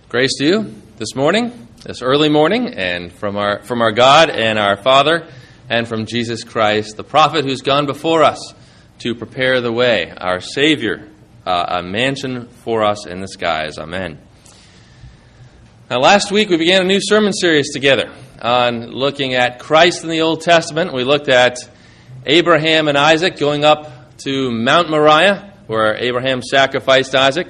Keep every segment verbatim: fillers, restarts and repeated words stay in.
Grace to you this morning, this early morning, and from our from our God and our Father, and from Jesus Christ, the prophet who's gone before us to prepare the way, our Savior, uh, a mansion for us in the skies. Amen. Now, last week we began a new sermon series together on looking at Christ in the Old Testament. We looked at Abraham and Isaac going up to Mount Moriah, where Abraham sacrificed Isaac.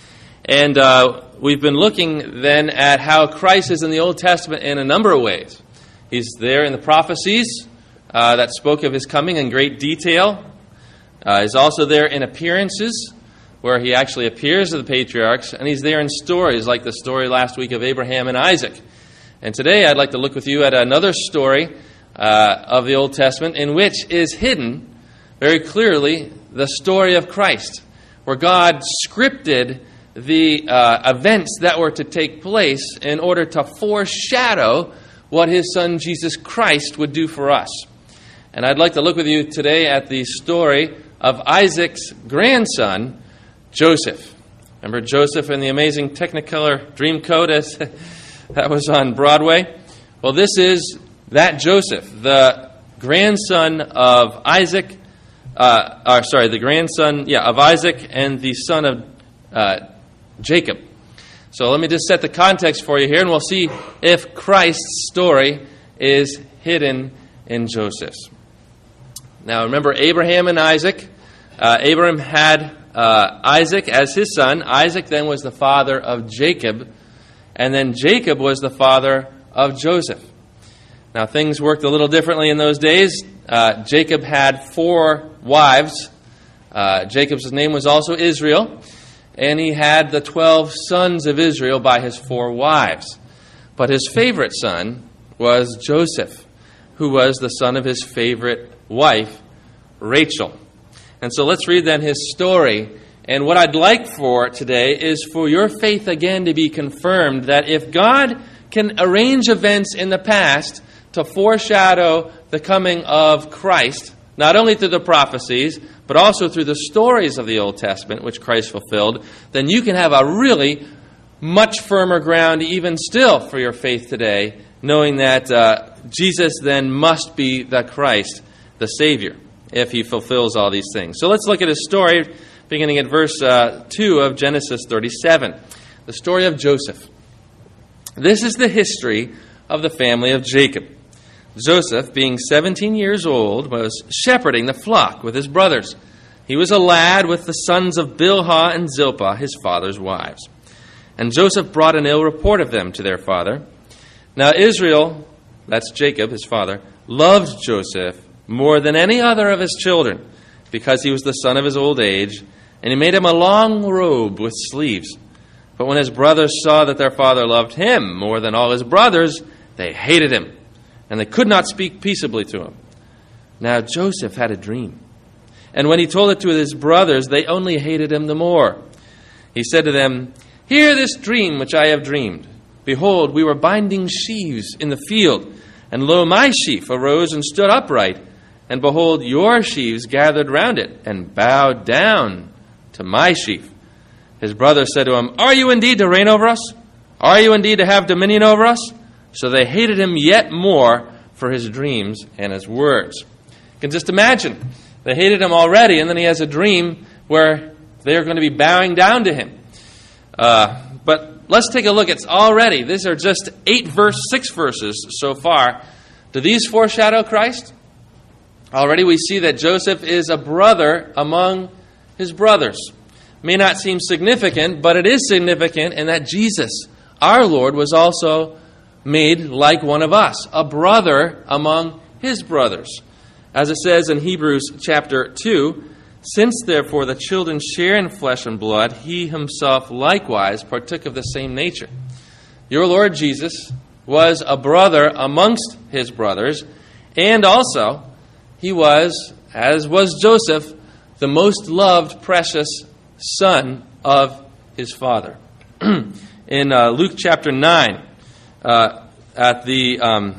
And uh, we've been looking then at how Christ is in the Old Testament in a number of ways. He's there in the prophecies uh, that spoke of his coming in great detail. Uh, he's also there in appearances, where he actually appears to the patriarchs. And he's there in stories, like the story last week of Abraham and Isaac. And today I'd like to look with you at another story uh, of the Old Testament in which is hidden very clearly the story of Christ, where God scripted the uh, events that were to take place in order to foreshadow what his son Jesus Christ would do for us. And I'd like to look with you today at the story of Isaac's grandson, Joseph. Remember Joseph in the amazing Technicolor Dreamcoat as that was on Broadway? Well, this is that Joseph, the grandson of Isaac, uh, or sorry, the grandson, yeah, of Isaac and the son of uh, Jacob. So let me just set the context for you here, and we'll see if Christ's story is hidden in Joseph's. Now, remember Abraham and Isaac. Uh, Abraham had uh, Isaac as his son. Isaac then was the father of Jacob, and then Jacob was the father of Joseph. Now, things worked a little differently in those days. Uh, Jacob had four wives. Uh, Jacob's name was also Israel. And he had the twelve sons of Israel by his four wives. But his favorite son was Joseph, who was the son of his favorite wife, Rachel. And so let's read then his story. And what I'd like for today is for your faith again to be confirmed that if God can arrange events in the past to foreshadow the coming of Christ, not only through the prophecies, but also through the stories of the Old Testament, which Christ fulfilled, then you can have a really much firmer ground even still for your faith today, knowing that uh, Jesus then must be the Christ, the Savior, if he fulfills all these things. So let's look at his story, beginning at verse uh, two of Genesis thirty-seven, the story of Joseph. This is the history of the family of Jacob. Joseph, being seventeen years old, was shepherding the flock with his brothers. He was a lad with the sons of Bilhah and Zilpah, his father's wives. And Joseph brought an ill report of them to their father. Now Israel, that's Jacob, his father, loved Joseph more than any other of his children, because he was the son of his old age, and he made him a long robe with sleeves. But when his brothers saw that their father loved him more than all his brothers, they hated him, and they could not speak peaceably to him. Now Joseph had a dream, and when he told it to his brothers, they only hated him the more. He said to them, "Hear this dream which I have dreamed. Behold, we were binding sheaves in the field, and lo, my sheaf arose and stood upright, and behold, your sheaves gathered round it, and bowed down to my sheaf." His brothers said to him, "Are you indeed to reign over us? Are you indeed to have dominion over us?" So they hated him yet more for his dreams and his words. You can just imagine. They hated him already, and then he has a dream where they're going to be bowing down to him. Uh, but let's take a look. It's already, these are just eight verse, six verses so far. Do these foreshadow Christ? Already we see that Joseph is a brother among his brothers. May not seem significant, but it is significant in that Jesus, our Lord, was also made like one of us, a brother among his brothers. As it says in Hebrews chapter two, "Since therefore the children share in flesh and blood, he himself likewise partook of the same nature." Your Lord Jesus was a brother amongst his brothers, and also he was, as was Joseph, the most loved, precious son of his father. In uh, Luke chapter nine, uh, at the um,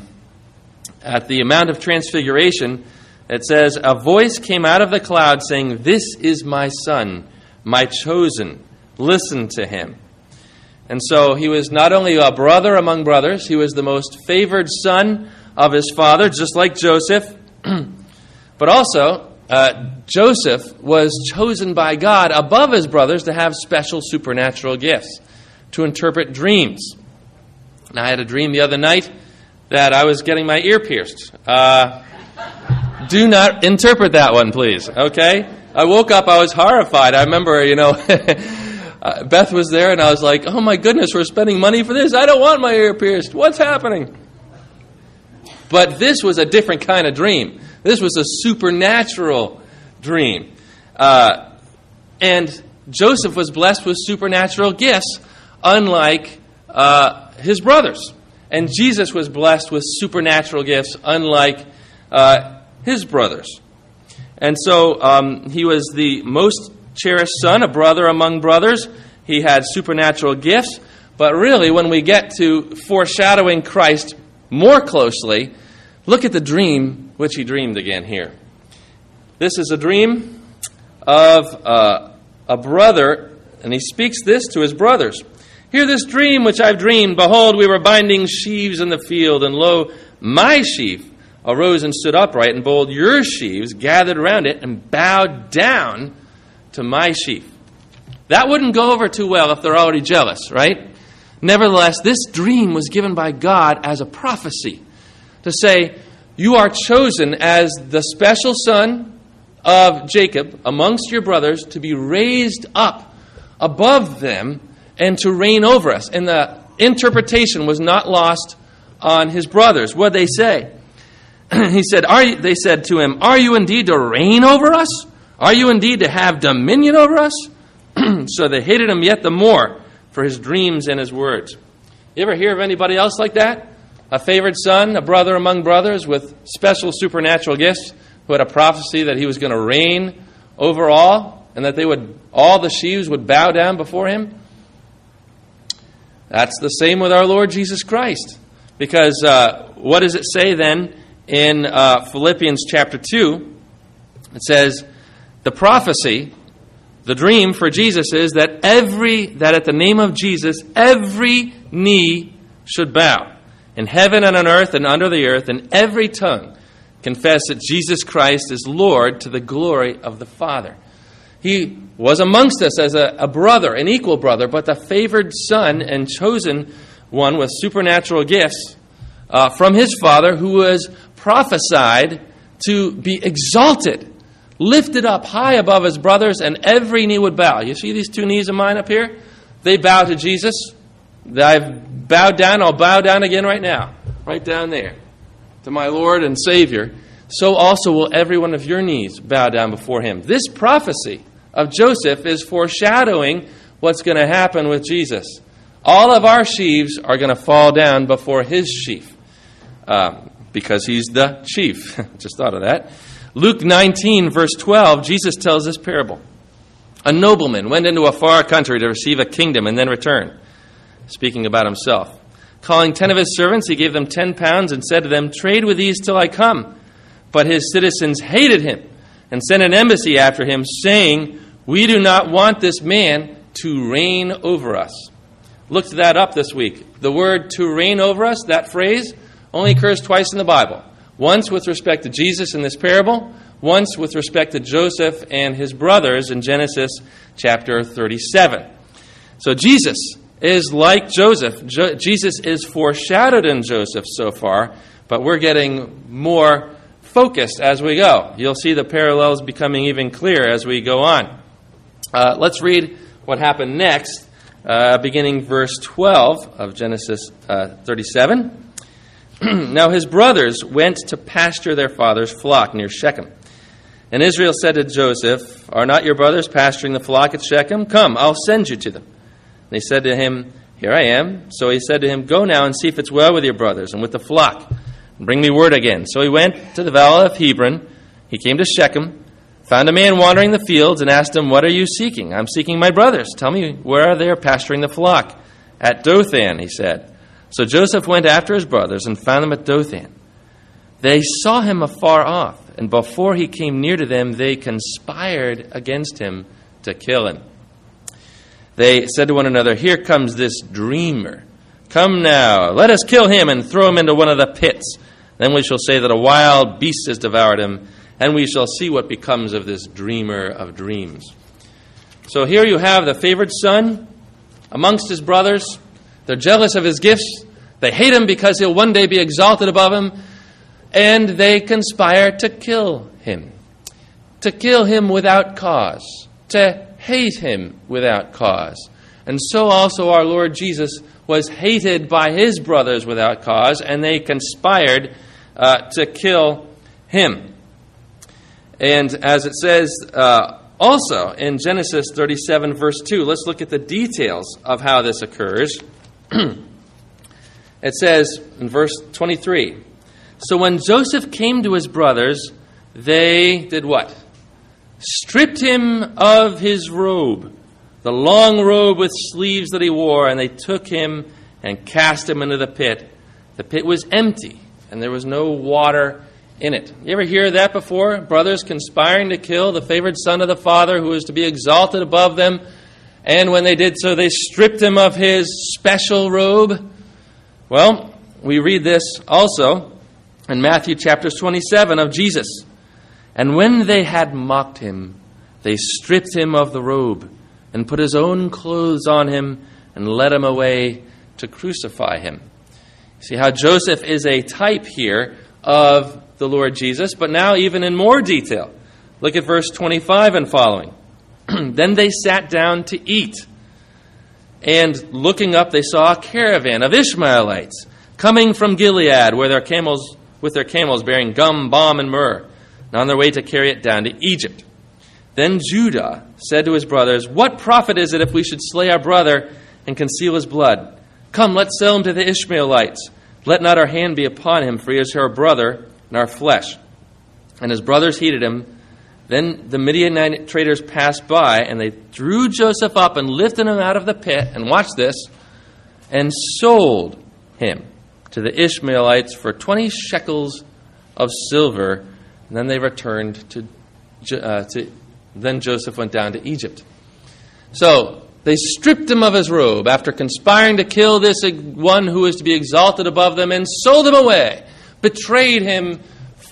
at the Mount of Transfiguration, it says, "A voice came out of the cloud saying, 'This is my son, my chosen. Listen to him.'" And so he was not only a brother among brothers, he was the most favored son of his father, just like Joseph. But also, uh, Joseph was chosen by God above his brothers to have special supernatural gifts, to interpret dreams. And I had a dream the other night that I was getting my ear pierced. Uh, do not interpret that one, please, okay? I woke up, I was horrified. I remember, you know, uh, Beth was there, and I was like, oh my goodness, we're spending money for this. I don't want my ear pierced. What's happening? But this was a different kind of dream. This was a supernatural dream. Uh, and Joseph was blessed with supernatural gifts, unlike uh, his brothers. And Jesus was blessed with supernatural gifts, unlike uh, his brothers. And so um, he was the most cherished son, a brother among brothers. He had supernatural gifts. But really, when we get to foreshadowing Christ more closely, look at the dream which he dreamed again here. This is a dream of uh, a brother, and he speaks this to his brothers. Hear this dream which I've dreamed. Behold, we were binding sheaves in the field, and lo, my sheaf arose and stood upright, and behold, your sheaves gathered around it and bowed down to my sheaf. That wouldn't go over too well if they're already jealous, right? Nevertheless, this dream was given by God as a prophecy to say, you are chosen as the special son of Jacob amongst your brothers to be raised up above them and to reign over us. And the interpretation was not lost on his brothers. What did they say? He said, "Are you?" They said to him, "Are you indeed to reign over us? Are you indeed to have dominion over us?" So they hated him yet the more for his dreams and his words. You ever hear of anybody else like that? A favored son, a brother among brothers with special supernatural gifts, who had a prophecy that he was going to reign over all, and that they would, all the sheaves would bow down before him? That's the same with our Lord Jesus Christ. Because uh, what does it say then in uh, Philippians chapter two? It says, the prophecy, the dream for Jesus is that every, that at the name of Jesus, every knee should bow, in heaven and on earth and under the earth, and every tongue confess that Jesus Christ is Lord to the glory of the Father. He was amongst us as a, a brother, an equal brother, but the favored son and chosen one with supernatural gifts uh, from his Father, who was prophesied to be exalted, lifted up high above his brothers, and every knee would bow. You see these two knees of mine up here? They bow to Jesus. I've bowed down. I'll bow down again right now. Right down there. To my Lord and Savior. So also will every one of your knees bow down before him. This prophecy of Joseph is foreshadowing what's going to happen with Jesus. All of our sheaves are going to fall down before his sheaf. Uh, because he's the chief. Just thought of that. Luke nineteen, verse twelve, Jesus tells this parable. A nobleman went into a far country to receive a kingdom and then return. Speaking about himself. Calling ten of his servants, he gave them ten pounds and said to them, trade with these till I come. But his citizens hated him and sent an embassy after him, saying, we do not want this man to reign over us. Looked that up this week. The word to reign over us, that phrase, only occurs twice in the Bible. Once with respect to Jesus in this parable, once with respect to Joseph and his brothers in Genesis chapter thirty-seven. So Jesus is like Joseph. Jo- Jesus is foreshadowed in Joseph so far, but we're getting more focused as we go. You'll see the parallels becoming even clearer as we go on. Uh, let's read what happened next, uh, beginning verse twelve of Genesis uh, thirty-seven. Now his brothers went to pasture their father's flock near Shechem. And Israel said to Joseph, are not your brothers pasturing the flock at Shechem? Come, I'll send you to them. And they said to him, here I am. So he said to him, go now and see if it's well with your brothers and with the flock, and bring me word again. So he went to the valley of Hebron. He came to Shechem, found a man wandering the fields, and asked him, what are you seeking? I'm seeking my brothers. Tell me, where are they pasturing the flock? At Dothan, he said. So Joseph went after his brothers and found them at Dothan. They saw him afar off, and before he came near to them, they conspired against him to kill him. They said to one another, "Here comes this dreamer. Come now, let us kill him and throw him into one of the pits. Then we shall say that a wild beast has devoured him, and we shall see what becomes of this dreamer of dreams." So here you have the favored son amongst his brothers. They're jealous of his gifts. They hate him because he'll one day be exalted above him. And they conspire to kill him. To kill him without cause. To hate him without cause. And so also our Lord Jesus was hated by his brothers without cause, and they conspired uh, to kill him. And as it says uh, also in Genesis thirty-seven, verse two, let's look at the details of how this occurs. It says in verse twenty-three, "So when Joseph came to his brothers, they did what? Stripped him of his robe, the long robe with sleeves that he wore, and they took him and cast him into the pit. The pit was empty, and there was no water in it." You ever hear that before? Brothers conspiring to kill the favored son of the father who was to be exalted above them. And when they did so, they stripped him of his special robe. Well, we read this also in Matthew chapter twenty-seven of Jesus. "And when they had mocked him, they stripped him of the robe and put his own clothes on him and led him away to crucify him." See how Joseph is a type here of the Lord Jesus, but now even in more detail. Look at verse twenty-five and following. "Then they sat down to eat. And looking up, they saw a caravan of Ishmaelites coming from Gilead, where their camels, with their camels bearing gum, balm, and myrrh, and on their way to carry it down to Egypt. Then Judah said to his brothers, 'What profit is it if we should slay our brother and conceal his blood? Come, let's sell him to the Ishmaelites. Let not our hand be upon him, for he is our brother and our flesh.' And his brothers heeded him. Then the Midianite traders passed by, and they drew Joseph up and lifted him out of the pit, and watch this, and sold him to the Ishmaelites for twenty shekels of silver. And then they returned to, uh, to then Joseph went down to Egypt." So they stripped him of his robe after conspiring to kill this one who is to be exalted above them, and sold him away, betrayed him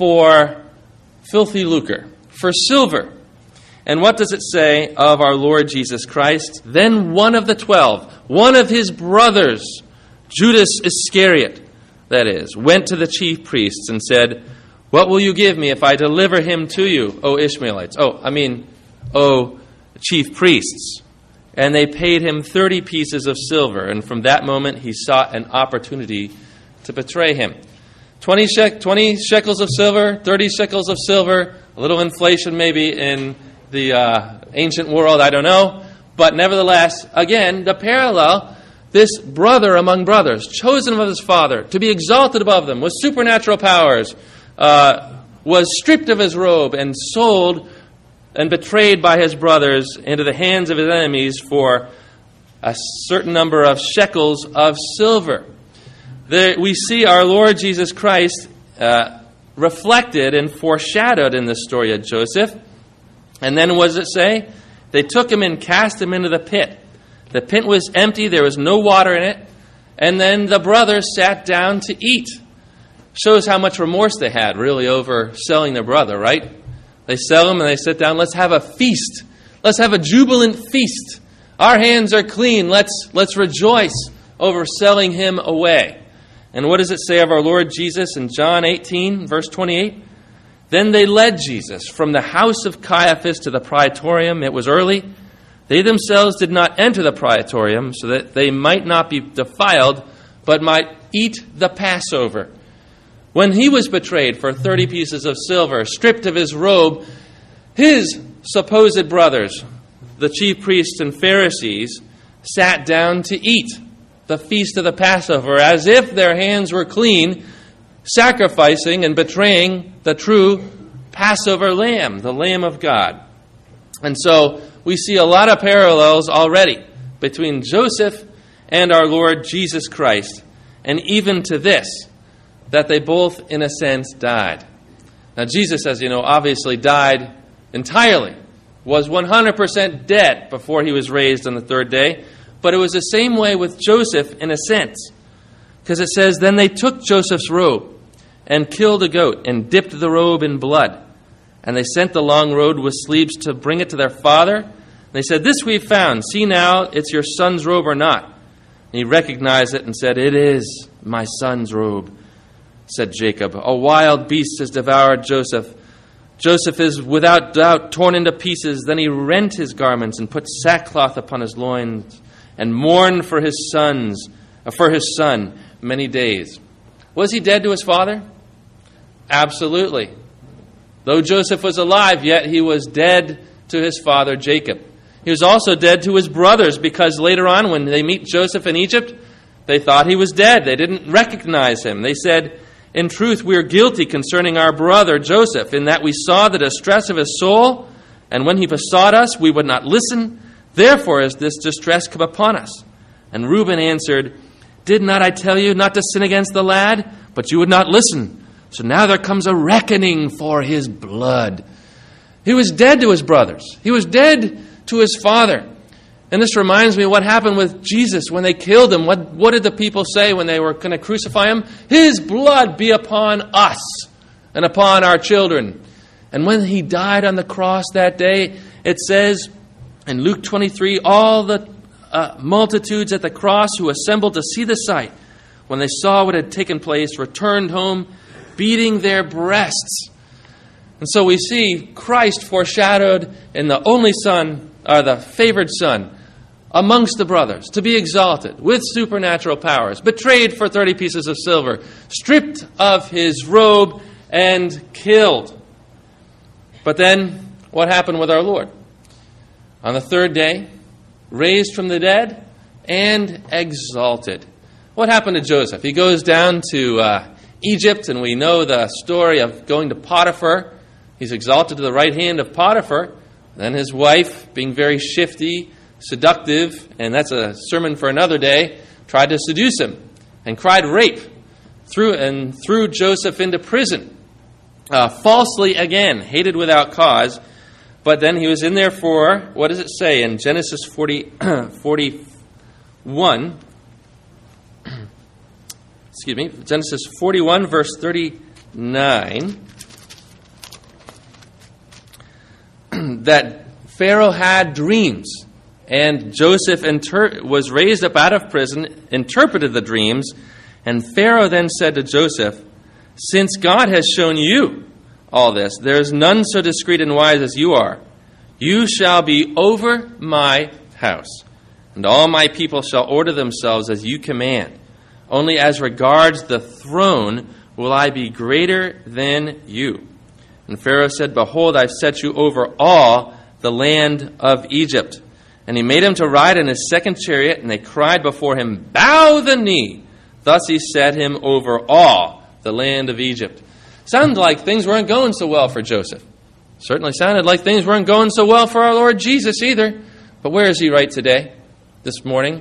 for filthy lucre, for silver. And what does it say of our Lord Jesus Christ? "Then one of the twelve, one of his brothers, Judas Iscariot, that is, went to the chief priests and said, 'What will you give me if I deliver him to you, O Ishmaelites?' Oh, I mean, O chief priests. And they paid him thirty pieces of silver, and from that moment he sought an opportunity to betray him." twenty, shek- twenty shekels of silver, thirty shekels of silver, a little inflation maybe in the uh, ancient world, I don't know. But nevertheless, again, the parallel, this brother among brothers, chosen of his father, to be exalted above them with supernatural powers, uh, was stripped of his robe and sold and betrayed by his brothers into the hands of his enemies for a certain number of shekels of silver. There, we see our Lord Jesus Christ uh, reflected and foreshadowed in the story of Joseph. And then what does it say? They took him and cast him into the pit. The pit was empty. There was no water in it. And then the brothers sat down to eat. Shows how much remorse they had, really, over selling their brother, right? They sell him and they sit down. Let's have a feast. Let's have a jubilant feast. Our hands are clean. Let's, let's rejoice over selling him away. And what does it say of our Lord Jesus in John eighteen, verse twenty-eight? Then they led Jesus from the house of Caiaphas to the praetorium. It was early. They themselves did not enter the praetorium so that they might not be defiled, but might eat the Passover. When he was betrayed for thirty pieces of silver, stripped of his robe, his supposed brothers, the chief priests and Pharisees, sat down to eat the feast of the Passover as if their hands were clean, sacrificing and betraying the true Passover lamb, the Lamb of God. And so we see a lot of parallels already between Joseph and our Lord Jesus Christ, and even to this, that they both, in a sense, died. Now, Jesus, as you know, obviously died entirely, was one hundred percent dead before he was raised on the third day. But it was the same way with Joseph in a sense. Because it says, then they took Joseph's robe and killed a goat and dipped the robe in blood. And they sent the long robe with sleeves to bring it to their father. And they said, this we've found. See now, it's your son's robe or not. And he recognized it and said, it is my son's robe, said Jacob. A wild beast has devoured Joseph. Joseph is without doubt torn into pieces. Then he rent his garments and put sackcloth upon his loins and mourned for his sons, for his son many days. Was he dead to his father? Absolutely. Though Joseph was alive, yet he was dead to his father Jacob. He was also dead to his brothers, because later on when they meet Joseph in Egypt, they thought he was dead. They didn't recognize him. They said, in truth, we are guilty concerning our brother Joseph, in that we saw the distress of his soul, and when he besought us, we would not listen. Therefore has this distress come upon us. And Reuben answered, did not I tell you not to sin against the lad? But you would not listen. So now there comes a reckoning for his blood. He was dead to his brothers. He was dead to his father. And this reminds me of what happened with Jesus when they killed him. What, what did the people say when they were going to crucify him? His blood be upon us and upon our children. And when he died on the cross that day, it says in Luke twenty-three, all the uh, multitudes at the cross who assembled to see the sight, when they saw what had taken place, returned home, beating their breasts. And so we see Christ foreshadowed in the only son, or the favored son, amongst the brothers, to be exalted with supernatural powers, betrayed for thirty pieces of silver, stripped of his robe, and killed. But then, what happened with our Lord? On the third day, raised from the dead, and exalted. What happened to Joseph? He goes down to uh, Egypt, and we know the story of going to Potiphar. He's exalted to the right hand of Potiphar. Then his wife, being very shifty, seductive, and that's a sermon for another day, tried to seduce him and cried rape, threw, and threw Joseph into prison. Uh, falsely again, hated without cause. But then he was in there for, what does it say in Genesis forty, forty-one? Excuse me, Genesis forty-one, verse thirty-nine. That Pharaoh had dreams, and Joseph inter- was raised up out of prison, interpreted the dreams, and Pharaoh then said to Joseph, since God has shown you all this, there is none so discreet and wise as you are. You shall be over my house, and all my people shall order themselves as you command. Only as regards the throne will I be greater than you. And Pharaoh said, behold, I've set you over all the land of Egypt. And he made him to ride in his second chariot, and they cried before him, bow the knee. Thus he set him over all the land of Egypt. Sounded like things weren't going so well for Joseph. Certainly sounded like things weren't going so well for our Lord Jesus either. But where is he right today, this morning?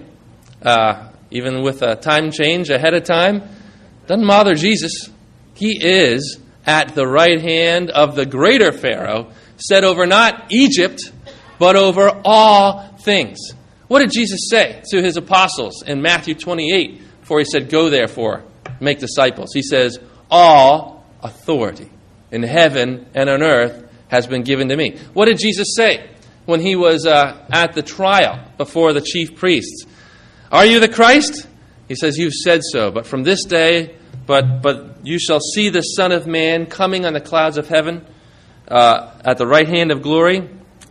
Uh, even with a time change ahead of time, doesn't bother Jesus. He is at the right hand of the greater Pharaoh, set over not Egypt, but over all things. What did Jesus say to his apostles in Matthew twenty-eight before he said, go therefore, make disciples? He says, all authority in heaven and on earth has been given to me. What did Jesus say when he was uh, at the trial before the chief priests? Are you the Christ? He says, you've said so, but from this day, but but you shall see the Son of Man coming on the clouds of heaven uh, at the right hand of glory.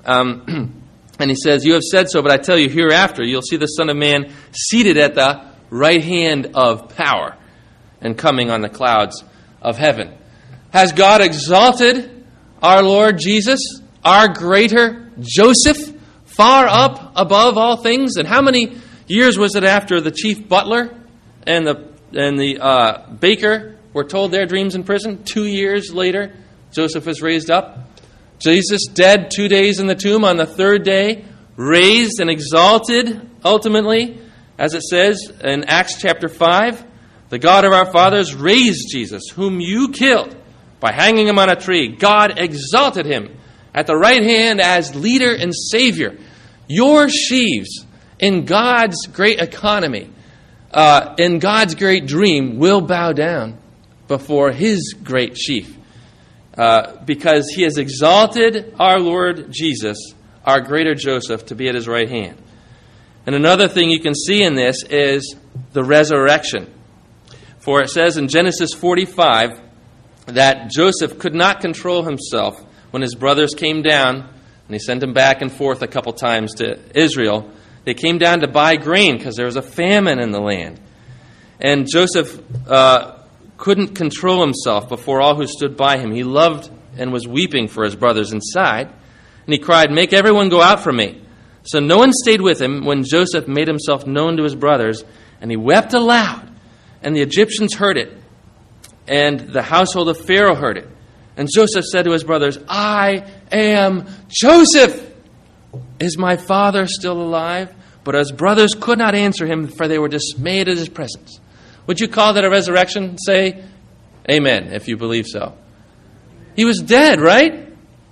Um, and he says, you have said so, but I tell you, hereafter you'll see the Son of Man seated at the right hand of power and coming on the clouds of heaven. Has God exalted our Lord Jesus, our greater Joseph, far up above all things? And how many years was it after the chief butler and the and the uh, baker were told their dreams in prison? Two years later, Joseph was raised up. Jesus dead two days in the tomb, on the third day, raised and exalted ultimately, as it says in Acts chapter five. The God of our fathers raised Jesus, whom you killed by hanging him on a tree. God exalted him at the right hand as leader and Savior. Your sheaves in God's great economy, uh, in God's great dream, will bow down before His great sheaf. Uh, because He has exalted our Lord Jesus, our greater Joseph, to be at His right hand. And another thing you can see in this is the resurrection. For it says in Genesis forty-five that Joseph could not control himself when his brothers came down, and he sent them back and forth a couple times to Israel. They came down to buy grain because there was a famine in the land. And Joseph uh, couldn't control himself before all who stood by him. He loved and was weeping for his brothers inside. And he cried, "Make everyone go out from me." So no one stayed with him when Joseph made himself known to his brothers, and he wept aloud. And the Egyptians heard it, and the household of Pharaoh heard it. And Joseph said to his brothers, "I am Joseph. Is my father still alive?" But his brothers could not answer him, for they were dismayed at his presence. Would you call that a resurrection? Say amen if you believe so. He was dead, right?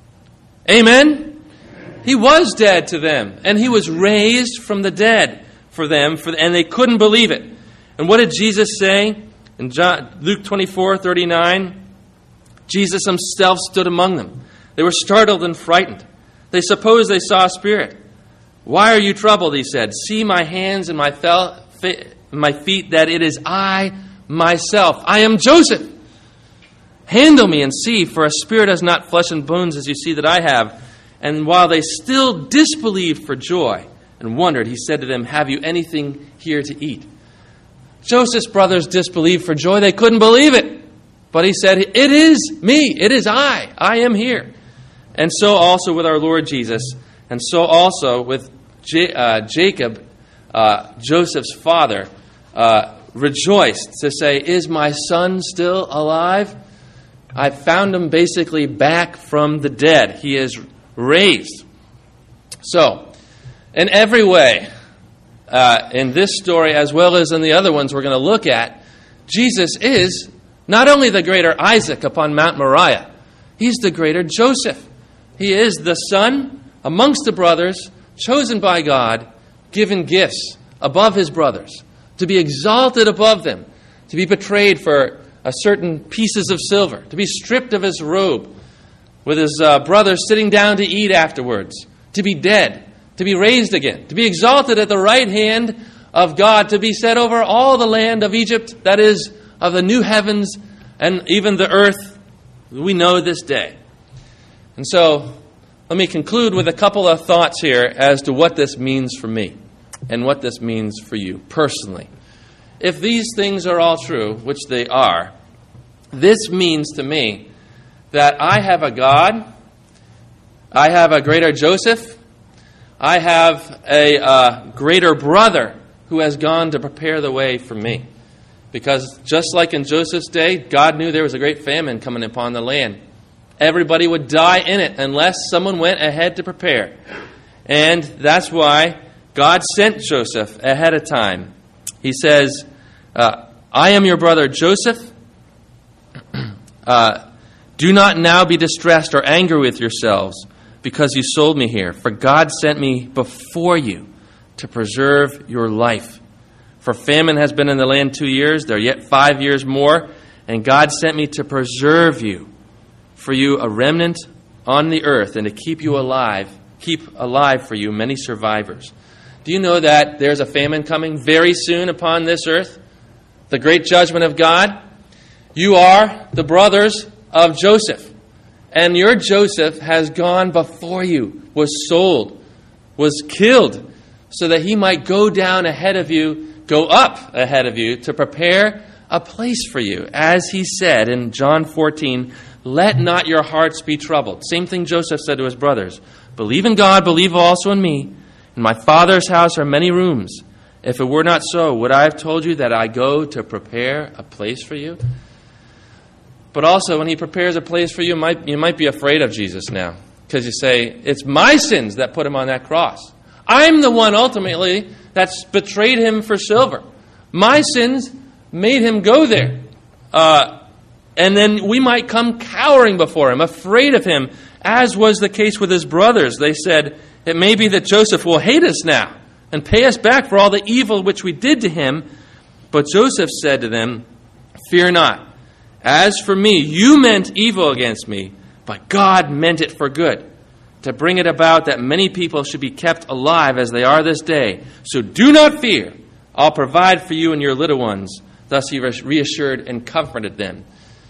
Amen? He was dead to them, and He was raised from the dead for them, for, and they couldn't believe it. And what did Jesus say? In John, Luke twenty-four thirty-nine, Jesus Himself stood among them. They were startled and frightened. They supposed they saw a spirit. "Why are you troubled?" He said. "See my hands and my, fel- my feet, that it is I myself. I am Joseph. Handle me and see, for a spirit has not flesh and bones as you see that I have." And while they still disbelieved for joy and wondered, He said to them, "Have you anything here to eat?" Joseph's brothers disbelieved for joy. They couldn't believe it. But He said, "It is me. It is I. I am here." And so also with our Lord Jesus. And so also with J- uh, Jacob, uh, Joseph's father, uh, rejoiced to say, "Is my son still alive?" I found him basically back from the dead. He is raised. So, in every way, uh, in this story as well as in the other ones we're going to look at, Jesus is not only the greater Isaac upon Mount Moriah, He's the greater Joseph. He is the son amongst the brothers, chosen by God, given gifts above his brothers, to be exalted above them, to be betrayed for a certain pieces of silver, to be stripped of his robe, with his uh, brothers sitting down to eat afterwards, to be dead, to be raised again, to be exalted at the right hand of God, to be set over all the land of Egypt, that is, of the new heavens and even the earth we know this day. And so, let me conclude with a couple of thoughts here as to what this means for me and what this means for you personally. If these things are all true, which they are, this means to me that I have a God, I have a greater Joseph, I have a uh, greater brother who has gone to prepare the way for me. Because just like in Joseph's day, God knew there was a great famine coming upon the land. Everybody would die in it unless someone went ahead to prepare. And that's why God sent Joseph ahead of time. He says, uh, "I am your brother Joseph. uh, do not now be distressed or angry with yourselves because you sold me here. For God sent me before you to preserve your life. For famine has been in the land two years, there are yet five years more, and God sent me to preserve you, for you a remnant on the earth, and to keep you alive, keep alive for you many survivors." Do you know that there's a famine coming very soon upon this earth? The great judgment of God? You are the brothers of Joseph, and your Joseph has gone before you, was sold, was killed, so that he might go down ahead of you, go up ahead of you to prepare a place for you. As he said in John fourteen, "Let not your hearts be troubled." Same thing Joseph said to his brothers. "Believe in God, believe also in me. In my Father's house are many rooms. If it were not so, would I have told you that I go to prepare a place for you?" But also, when he prepares a place for you, might, you might be afraid of Jesus now. Because you say, it's my sins that put him on that cross. I'm the one, ultimately, that's betrayed him for silver. My sins made him go there. Uh, and then we might come cowering before him, afraid of him, As was the case with his brothers, they said, "It may be that Joseph will hate us now and pay us back for all the evil which we did to him." But Joseph said to them, "Fear not. As for me, you meant evil against me, but God meant it for good, to bring it about that many people should be kept alive as they are this day. So do not fear. I'll provide for you and your little ones." Thus he reassured and comforted them.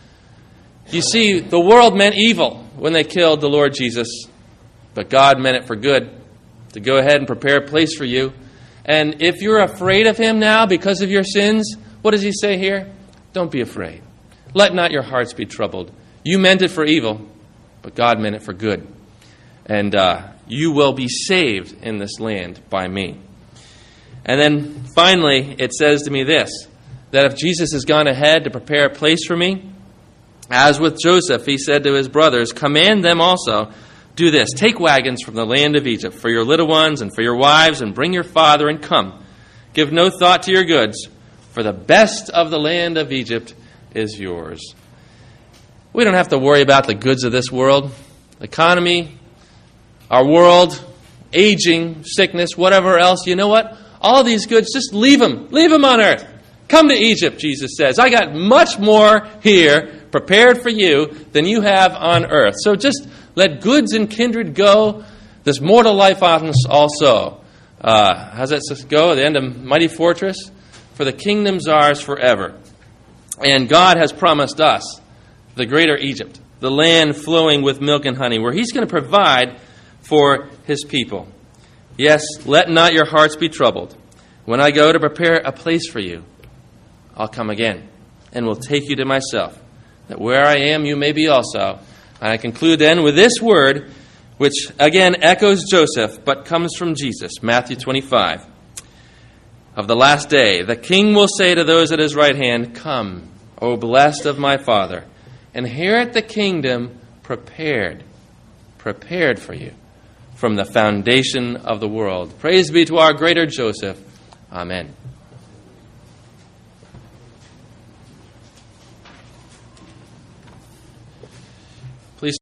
You see, the world meant evil when they killed the Lord Jesus, but God meant it for good, to go ahead and prepare a place for you. And if you're afraid of him now because of your sins, what does he say here? Don't be afraid. Let not your hearts be troubled. You meant it for evil, but God meant it for good. And uh, you will be saved in this land by me. And then finally, it says to me this, that if Jesus has gone ahead to prepare a place for me, as with Joseph, he said to his brothers, "Command them also, do this, take wagons from the land of Egypt for your little ones and for your wives, and bring your father and come. Give no thought to your goods, for the best of the land of Egypt is yours." We don't have to worry about the goods of this world. The economy, our world, aging, sickness, whatever else. You know what? All these goods, just leave them. Leave them on earth. Come to Egypt, Jesus says. I got much more here prepared for you than you have on earth. So just let goods and kindred go. This mortal life also. Uh, how's that go? At the end of Mighty Fortress? For the kingdom's ours forever. And God has promised us the greater Egypt, the land flowing with milk and honey, where he's going to provide for his people. Yes, let not your hearts be troubled. When I go to prepare a place for you, I'll come again and will take you to myself, that where I am you may be also. And I conclude then with this word, which again echoes Joseph, but comes from Jesus, Matthew twenty-five. Of the last day, the king will say to those at his right hand, "Come, O blessed of my Father, inherit the kingdom prepared, prepared for you from the foundation of the world." Praise be to our greater Joseph. Amen.